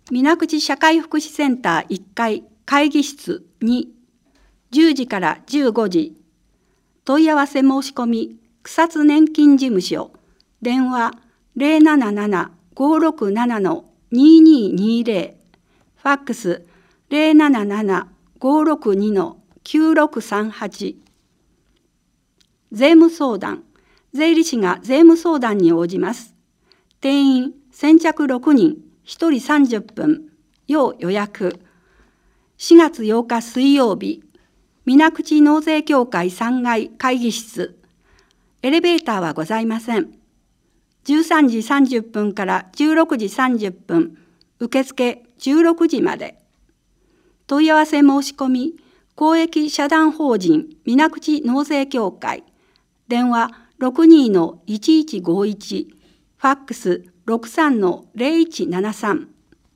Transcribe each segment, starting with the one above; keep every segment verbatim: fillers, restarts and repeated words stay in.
水口社会福祉センターいっかい会議室に、じゅうじからじゅうごじ、問い合わせ申し込み、草津年金事務所、電話 ゼロなななな ごろくなな ににーにーぜろ、ファックス ゼロなななな ごろくに きゅうろくさんはち。税務相談、税理士が税務相談に応じます。定員先着ろくにん、ひとりさんじゅっぷん、要予約。しがつようか水曜日、水口納税協会さんがい会議室。エレベーターはございません。じゅうさんじさんじゅっぷんからじゅうろくじさんじゅっぷん、受付じゅうろくじまで。問い合わせ申し込み、公益社団法人水口納税協会、電話 ろくにーいちいちごいち、ファックス ろくさんのぜろいちななさん。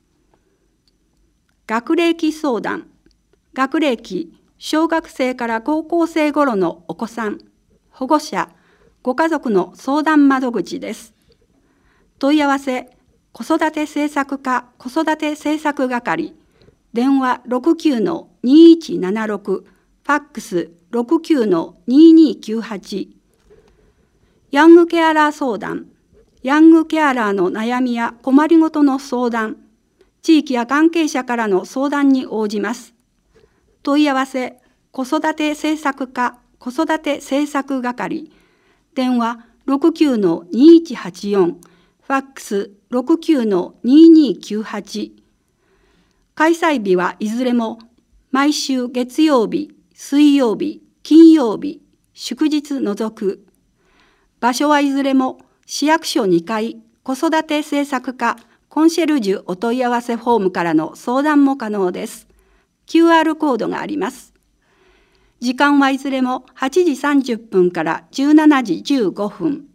学歴相談、学歴、小学生から高校生頃のお子さん、保護者、ご家族の相談窓口です。問い合わせ、子育て政策課子育て政策係、電話 ろくきゅうのにいちななろく、ファックス ろくきゅうのににきゅうはち。ヤングケアラー相談、ヤングケアラーの悩みや困りごとの相談、地域や関係者からの相談に応じます。問い合わせ、子育て政策課子育て政策係、電話 ろくきゅうのにいちはちよん、ファックス ろくきゅうのににきゅうはち。開催日はいずれも毎週月曜日、水曜日、金曜日、祝日除く。場所はいずれも市役所にかい子育て政策課コンシェルジュお問い合わせフォームからの相談も可能です。キューアール コードがあります。時間はいずれもはちじさんじゅっぷんからじゅうしちじじゅうごふん。